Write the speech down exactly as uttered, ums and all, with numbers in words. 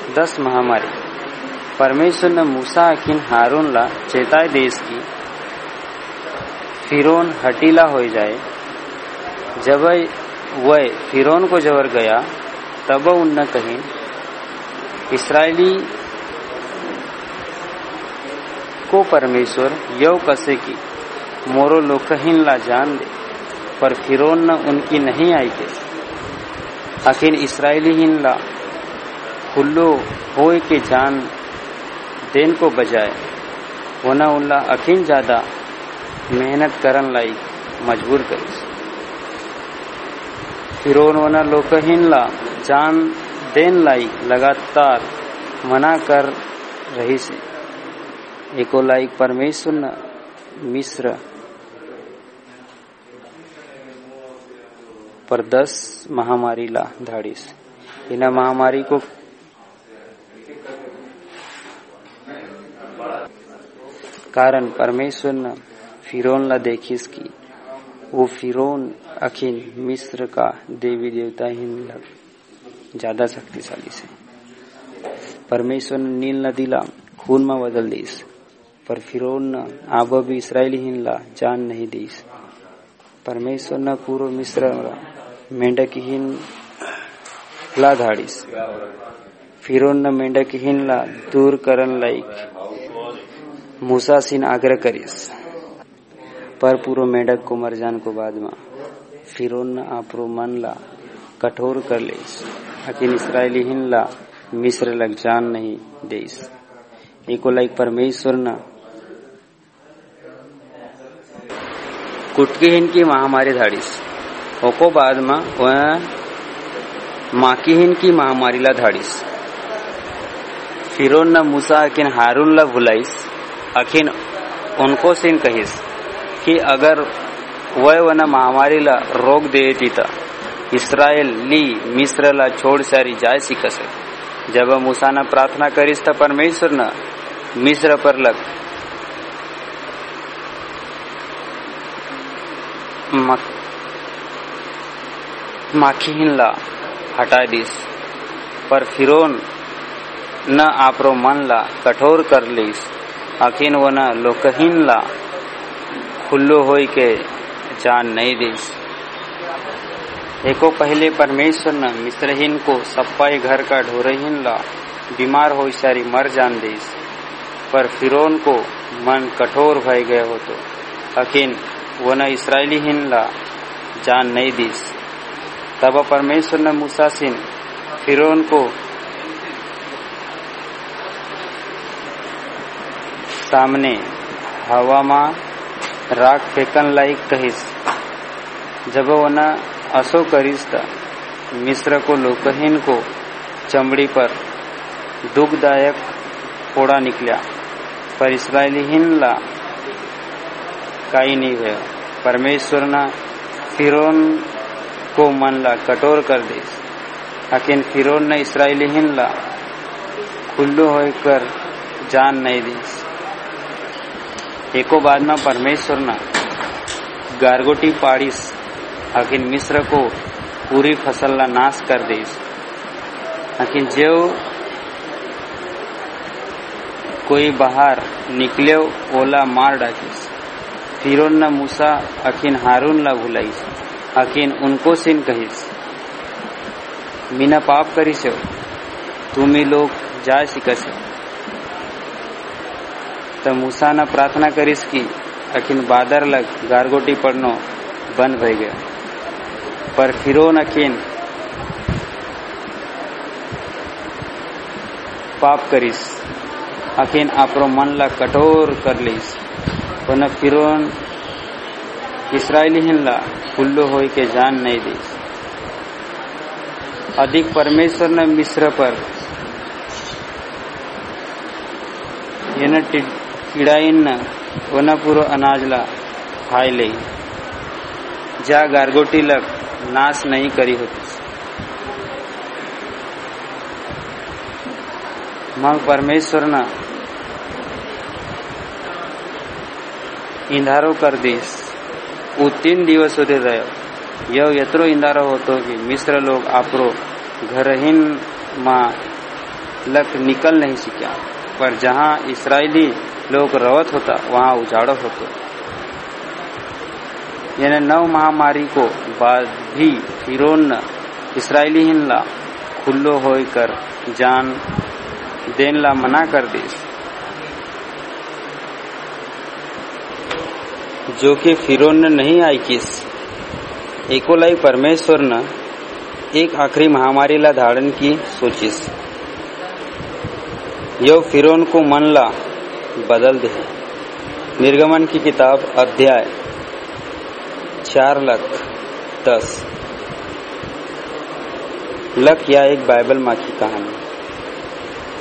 दस महामारी परमेश्वर ने मूसा अखिन हारून ला चेताय देश की फिरौन हटीला हो जाए। जब वह फिरौन को जवर गया तब उन कहीं इसराइली को परमेश्वर यव कसे की मोरो लोकहीन ला जान दे, पर फिरौन न उनकी नहीं आई के अखिन इसराइली हिन ला खुल्लो होए के जान देन को बजाय वना उनला अखिन ज्यादा मेहनत करन लाई मजबूर करी। फिरौन वना लोकहीन ला जान देन लाई लगातार मना कर रही से। एको लाइक परमेश्वर न मिस्र पर दस महामारी ला धाड़ीस। इन महामारी को कारण परमेश्वर न फिरौन ला देखिस की वो फिरौन अखिन मिस्र का देवी देवता ही लग ज्यादा शक्तिशाली से। परमेश्वर ने नील नदी ला खून में बदल दीस, पर फिरौन न आब भी इसराइली हिन ला जान नहीं दीस। परमेश्वर न पूर्व मिस्र मेंढक हिन ला धाड़ीस। फिरौन न मेंढक हिन ला दूर करन लाइक मूसा सिन आग्रह करीस, पर पूर्व मेंढक को मर जान को बाद में फिरौन न आपरो मन ला कठोर कर लेस, अकिन इसराइली हिन ला मिस्र लग जान नहीं देस। एको लाइक परमेश्वर न कुटकीहीन की महामारी धाड़ीस। ओको बाद में वह माकीहीन की महामारी ला धाड़ीस। फिरौन न मूसा अखिन हारून ला भुलाइस, अखिन उनको सिन कहिस कि अगर वह वना महामारी ला रोक देती ता इसराइल ली मिस्र ला छोड़ सारी जाय सिकस। जब मूसा ने प्रार्थना करीस था परमेश्वर न मिस्र पर लग माखीहीन ला हटा दीस, पर फिरौन न आपरो मन ला कठोर कर लीस, अखिन वो न लोकहीन ला खुल्लो होई के जान नहीं दीस। एको पहले परमेश्वर न मिस्रहीन को सप्पाई घर का ढोरहीन ला बीमार हो सारी मर जान दीस, पर फिरौन को मन कठोर भय गए हो तो अखिन वो न इसराइली हिन ला जान नहीं दीस। तब परमेश्वर ने मूसा सिन फिरौन को सामने हवा में राख फेंकन लायक कहिस। जब वो न असो करीस ता मिस्र को लोकहीन को चमड़ी पर दुखदायक फोड़ा निकला, पर इसराइली हिन ला काई नहीं हुआ। परमेश्वर न फिरौन को मन ला कठोर कर दीस, अकिन फिरौन न इसराइली हिन ला खुल्लो होकर जान नहीं दीस। एको बाद में परमेश्वर न गारगोटी पाड़ीस, अकिन मिस्र को पूरी फसल ला नाश कर दीस। अकिन जो कोई बाहर निकले ओला मार डाकिस। फिरौन न मूसा अकिन हारून ला भुलाइस, अकिन उनको सिन कहिस मीना पाप करिस तुम्ही लोग जा सिकस। तो मूसा न प्रार्थना करिस की अकिन बादर लग गारगोटी पड़नो बंद भई गया, पर फिरौन अकिन पाप करिस, अकिन आपरो मन ला कठोर कर लीस। वना फिरौन इसराइली हिन ला खुल्लो होई के जान नहीं दीस। अधिक परमेश्वर ने मिस्र पर येन कीड़ाइन न वना पूरो अनाज ला खाई ले, जा गारगोटी लग नाश नहीं करी होती। मग परमेश्वर न इंधारो कर दीस। वो तीन दिवस सुधी रहो। यह यत्रो इंधारो होतो कि मिस्र लोग आपरो घरहीन मा लक निकल नहीं सका, पर जहाँ इसराइली लोग रवत होता वहाँ उजाड़ होतो। यानी नव महामारी को बाद भी फिरौन इसराइली हिनला खुल्लो होकर जान देन ला मना कर दे, जो कि फिरौन ने नहीं आई किस एकोलाई परमेश्वर न एक आखिरी महामारी ला धारण की सोचिस, यो फिरौन को मन ला बदल दे। निर्गमन की किताब अध्याय चार लख दस लक या एक बाइबल माँ की कहानी।